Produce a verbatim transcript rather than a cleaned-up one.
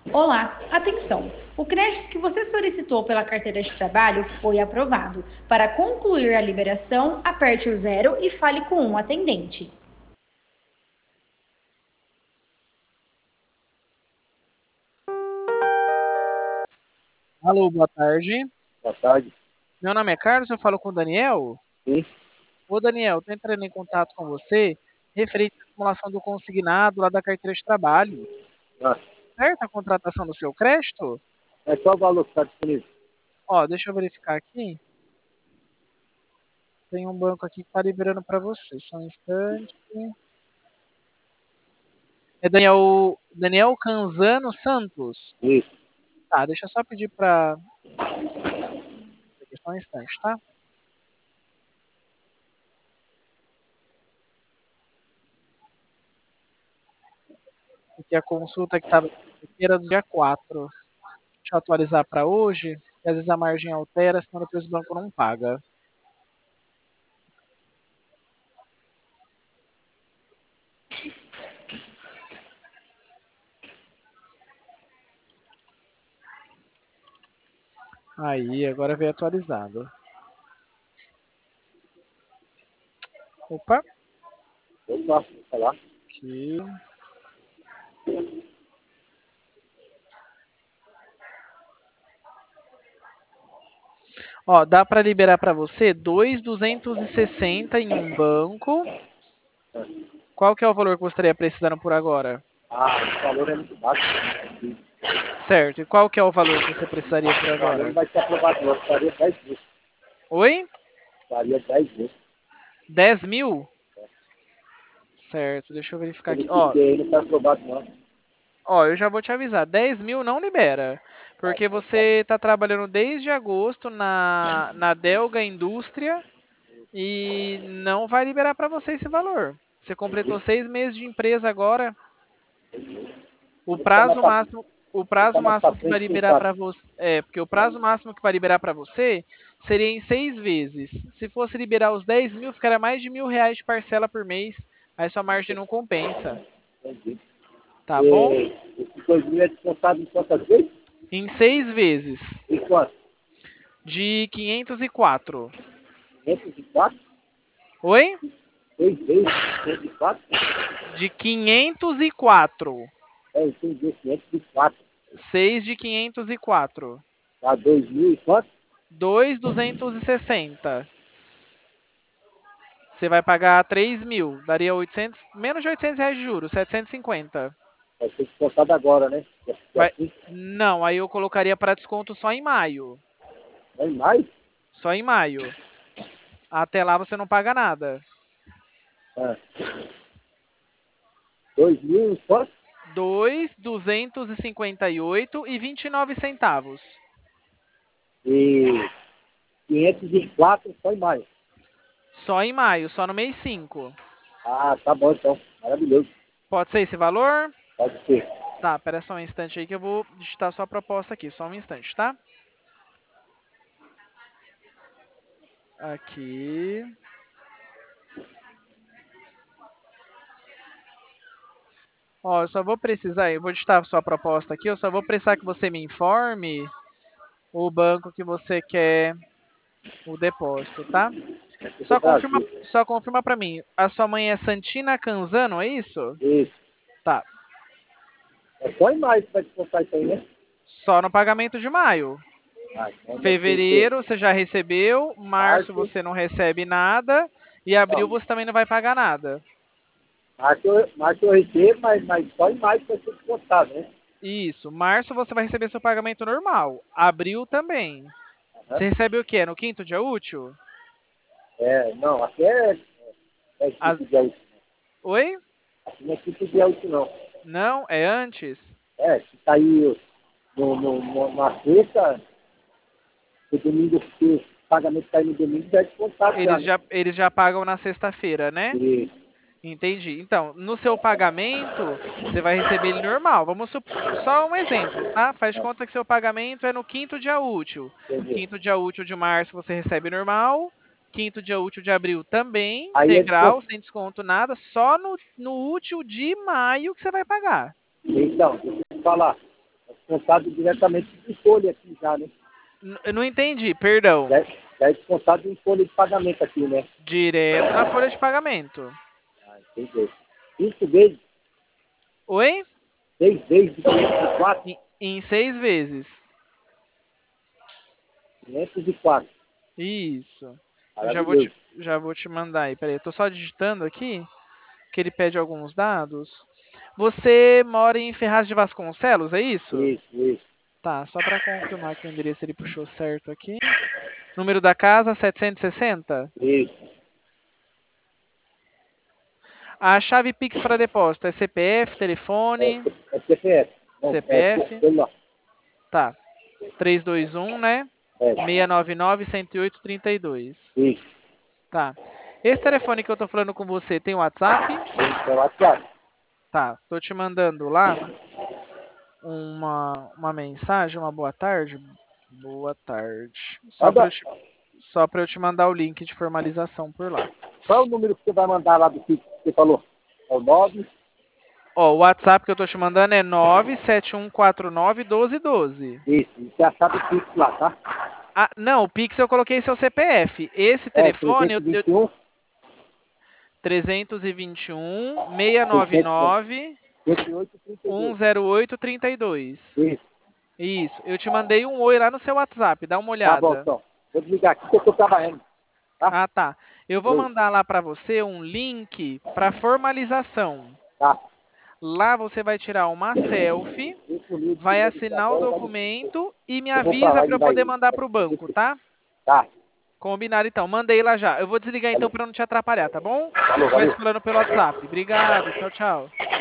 Olá, atenção! O crédito que você solicitou pela carteira de trabalho foi aprovado. Para concluir a liberação, aperte o zero e fale com um atendente. Alô, boa tarde. Boa tarde. Meu nome é Carlos, eu falo com o Daniel. Sim. Ô, Daniel, estou entrando em contato com você referente à simulação do consignado lá da carteira de trabalho. Ah, Certo a contratação do seu crédito? é qual o valor que está disponível? Ó, deixa eu verificar aqui. Tem um banco aqui que está liberando para você. Só um instante. É Daniel, Daniel Canzano Santos. Isso. Tá, deixa eu só pedir para... Só um instante, tá? Porque a consulta que estava era do dia quatro. Deixa eu atualizar para hoje, que às vezes a margem altera, senão depois o banco não paga. Aí, agora veio atualizado. Opa, Opa, vou falar. aqui. Ó, dá para liberar para você dois mil duzentos e sessenta em um banco. Qual que é o valor que você estaria precisando por agora? Ah, o valor é muito baixo. Certo. E qual que é o valor que você precisaria por O valor não agora? vai ser aprovado, não. Faria dez mil. Oi? Faria dez mil. dez mil? Certo, deixa eu verificar aqui. Ele Ó, que não está aprovado, não. ó, eu já vou te avisar. dez mil não libera. Ah, Porque então tá. você está trabalhando desde agosto na, na Delga Indústria e não vai liberar para você esse valor. Você completou seis meses de empresa agora. O Ele está mais prazo para máximo, o ele tá prazo mais pra máximo que vai frente que liberar para. para você, é, porque o prazo máximo que vai liberar para você seria em seis vezes. Se fosse liberar os dez mil, ficaria mais de mil reais de parcela por mês. Aí sua margem não compensa, Entendi. tá bom? E esse dois mil é descontado em quantas vezes? Em seis vezes Em quanto? de quinhentos e quatro. quinhentos e quatro? Oi? Seis vezes? quinhentos e quatro? De quinhentos e quatro. É, entendi. quinhentos e quatro. seis de quinhentos e quatro. Dá dois mil e quanto? dois mil duzentos e sessenta. Você vai pagar três mil, daria oitocentos, menos de oitocentos reais de juros, setecentos e cinquenta. Vai ser descontado agora, né? Dia Vai... cinco. Não, aí eu colocaria para desconto só em maio. É mais? Só em maio. Até lá você não paga nada. Ah. Dois mil e quanto? dois mil duzentos e cinquenta e oito e vinte e nove centavos. E quinhentos e quatro só em maio. Só em maio, só no mês cinco. Ah, tá bom então. Maravilhoso. Pode ser esse valor? Pode ser. Tá, pera só um instante aí que eu vou digitar sua proposta aqui. Só um instante, tá? Aqui. Ó, eu só vou precisar, eu vou digitar a sua proposta aqui, eu só vou precisar que você me informe o banco que você quer o depósito, tá? Aqui do Só confirma, Brasil. só confirma para mim. A sua mãe é Santina Canzano, é isso? Isso. Tá. É só em maio que vai descontar isso aí, né? Só no pagamento de maio. Ah, então deve ser o quê? Fevereiro você já recebeu, março Março. você não recebe nada e abril Não. você também não vai pagar nada. Março, eu- março eu recebo, mas, mas só em maio que vai ser descontado, né? Isso. Março você vai receber seu pagamento normal. Abril também. Aham. Você recebe o quê? No quinto dia útil? É, não, aqui é, é As- quinto dia útil. Oi? Aqui não é quinto dia útil, não. Não? É antes? É, se cair no, no, no, na sexta, o domingo, se o pagamento cair no domingo, já é descontado já, Eles né? já, eles já pagam na sexta-feira, né? E, Entendi. Então, no seu pagamento, você vai receber ele normal. Vamos sup... Só um exemplo, tá? Faz de conta que seu pagamento é no quinto dia útil. entendeu? Quinto dia útil de março você recebe normal. Quinto dia útil de abril também, Aí é integral, descontado. sem desconto nada. Só no, no útil de maio que você vai pagar. Então, deixa eu te falar. descontado diretamente de folha aqui já, né? N- Eu não entendi, perdão. Já, já é descontado em folha de pagamento aqui, né? Direto na folha de pagamento. Ah, entendi. Cinco vezes, Oi? seis vezes de quinhentos e quatro. Em, em seis vezes. quinhentos e quatro. Isso. Eu já vou te, já vou te mandar aí. Peraí, eu tô só digitando aqui, que ele pede alguns dados. Você mora em Ferraz de Vasconcelos, é isso? Isso, isso, Tá, só para confirmar que o endereço ele puxou certo aqui. Número da casa, setecentos e sessenta. isso. A chave Pix para depósito é C P F, telefone, É, é C P F. Não, C P é F. celular. Tá. três dois um, né? É, seis nove nove, um zero oito, três dois. isso. Tá. Esse telefone que eu tô falando com você tem WhatsApp? Isso é o WhatsApp. Tá. Tô te mandando lá uma, uma mensagem, uma boa tarde. Boa tarde. Só para eu, te- só pra eu te mandar o link de formalização por lá. Qual é o número que você vai mandar lá do Pix que você falou? É o nove? Ó, o WhatsApp que eu tô te mandando é nove sete um quatro nove um dois um dois. Isso, e você achar do Pix lá, tá? Ah, não, o Pix eu coloquei seu C P F. Esse É, telefone eu, trezentos e vinte eu e um, trezentos e vinte e um, seis nove nove, cento e oito, trinta e um dois. zero oito, trinta e dois. Isso. Isso, eu te mandei um oi lá no seu WhatsApp, dá uma Tá bom, olhada. então. Vou desligar aqui que eu tô trabalhando. Tá? Ah, tá. Eu vou Oi. mandar lá para você um link para formalização. Tá. Lá você vai tirar uma selfie, Cinco mil de vai primeiro assinar o agora, vai- documento e me Eu vou pra avisa lá, para ele eu vai. poder mandar para o banco, tá? Tá. Combinado então. Mandei lá já. Eu vou desligar então para não te atrapalhar, tá bom? Falou, Vai valeu. se falando pelo WhatsApp. Obrigado. Tchau, tchau.